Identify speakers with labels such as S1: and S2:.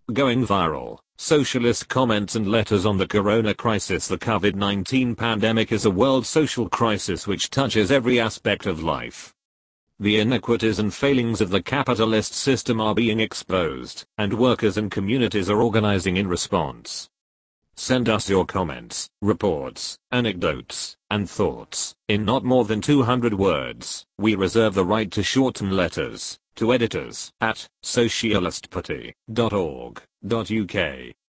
S1: Going viral. Socialist comments and letters on the corona crisis. The COVID-19 pandemic is a world social crisis which touches every aspect of life. The inequities and failings of the capitalist system are being exposed, and workers and communities are organizing in response. Send us your comments, reports, anecdotes, and thoughts, in not more than 200 words. We reserve the right to shorten letters, to editors at socialistparty.org.uk.